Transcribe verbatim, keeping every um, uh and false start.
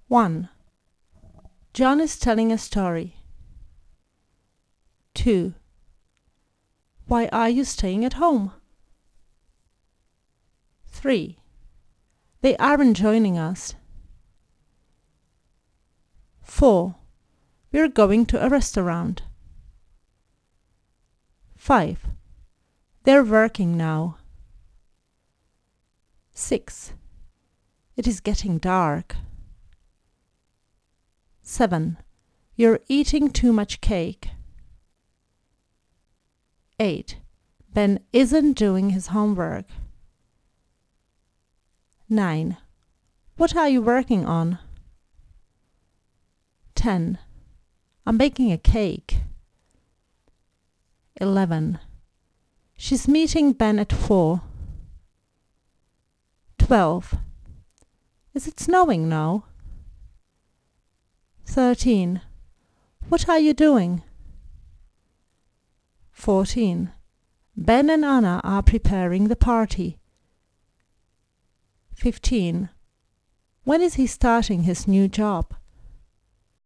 one. John is telling a story. two. Why are you staying at home? three. They aren't joining us. four. We're going to a restaurant. five. They're working now. six. It is getting dark. seven. You're eating too much cake. eight. Ben isn't doing his homework. nine. What are you working on? ten. I'm baking a cake. eleven. She's meeting Ben at four. twelve. Is it snowing now? thirteen. What are you doing? fourteen. Ben and Anna are preparing the party. fifteen. When is he starting his new job?